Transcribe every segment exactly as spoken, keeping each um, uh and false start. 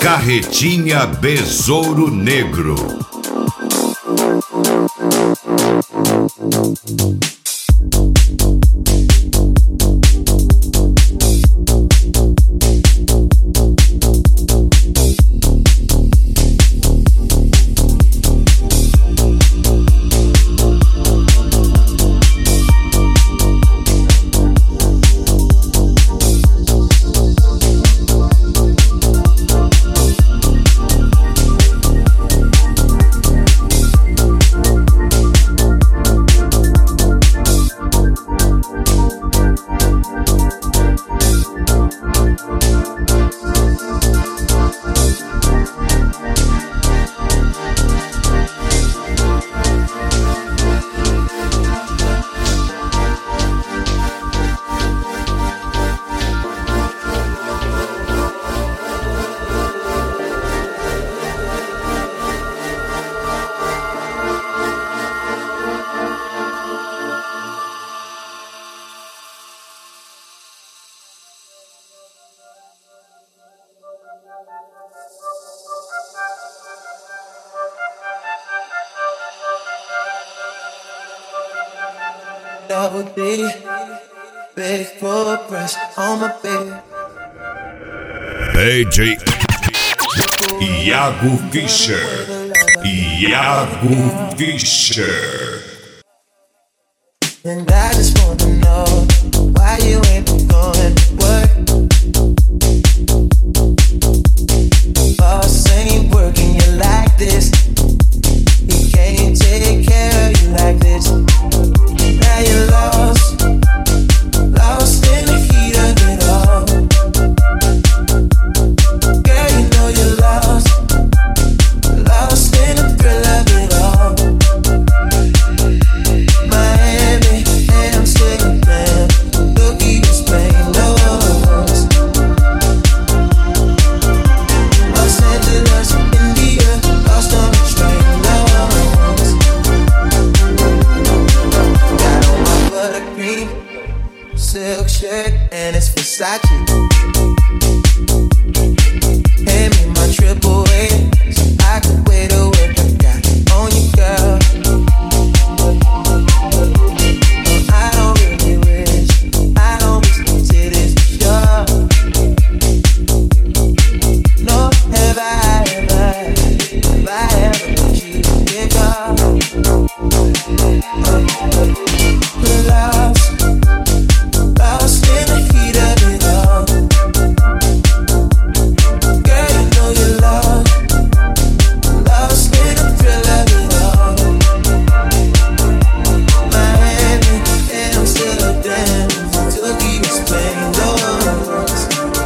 Carretinha Besouro Negro. Double D, big full brush on my bed. D J Iago Fischer. Iago Fischer. And I just wanna know why you ain't been going to work. Boss ain't working you like this. He can't take care of you like this. Now you're lost, lost in the heat of it all. Girl, you know you're lost, lost in the thrill of it all. Miami, Amsterdam, Tokyo, Spain, Los Los Angeles, India, lost on the train, Los got on my buttercream silk shirt and it's Versace. Hand me my triple A so I can wear the whip I got on you, girl. I don't really wish, I don't wish these titties for sure. No, have I ever, have I ever let you get off? Lost, lost in the heat of it all. Girl, you know you're lost, lost in the thrill of it all. Miami, Amsterdam, Tokyo, Spain, Los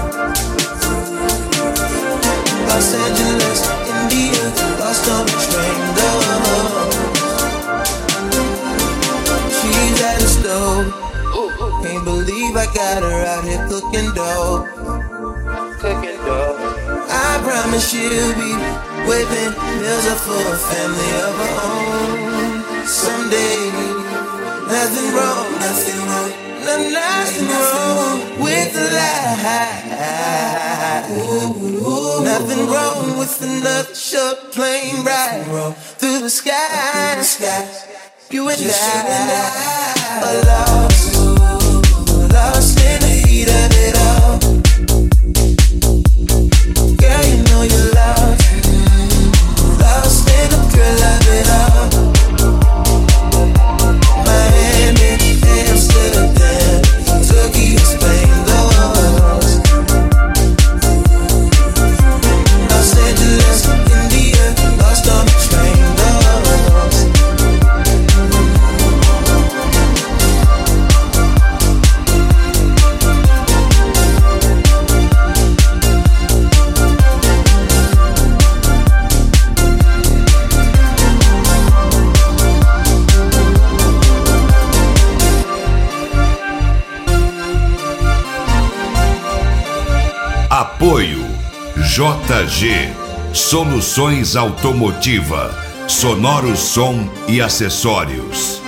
Los Angeles, India, lost on the train, Los she's at the stove. Can't believe I got her out here cooking dough. Cooking dough. I promise she'll be whipping meals up for a family of her own someday. Nothing wrong, nothing wrong, no, nothing wrong with the lie. Nothing wrong with another short plane ride through the sky. You and I are lost, lost in the heat of it all. Girl, you know you're lost, lost in the thrill of it all. Miami, Amsterdam, Tokyo, Spain, Los Los Angeles, India, lost on the train, Los Apoio J G Soluções Automotiva, Sonoro Som e Acessórios.